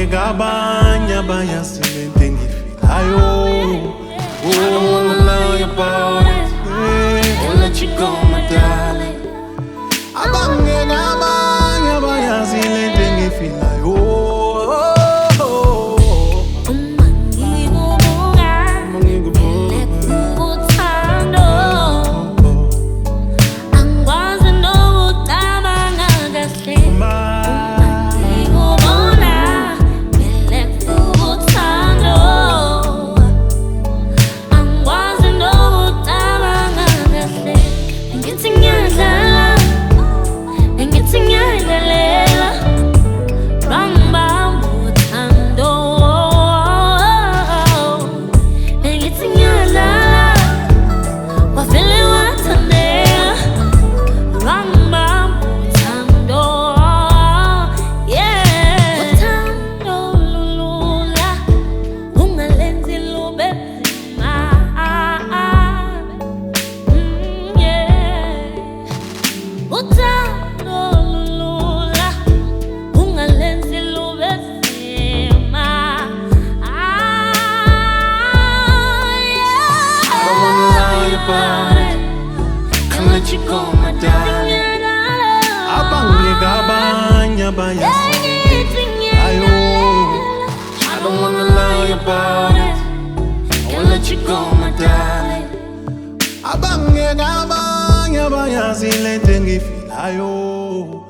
Abangekabanya bayasilente ngifilayo. I don't wanna lie about it, and let you go, my darling. Abangekabanya bayasilente ngifilayo. Can't let you go, my darling. Abangekabanya bayasilente ayo. I don't wanna lie about it, can't let you go, my darling. Abangekabanya bayasilente ngifilayo.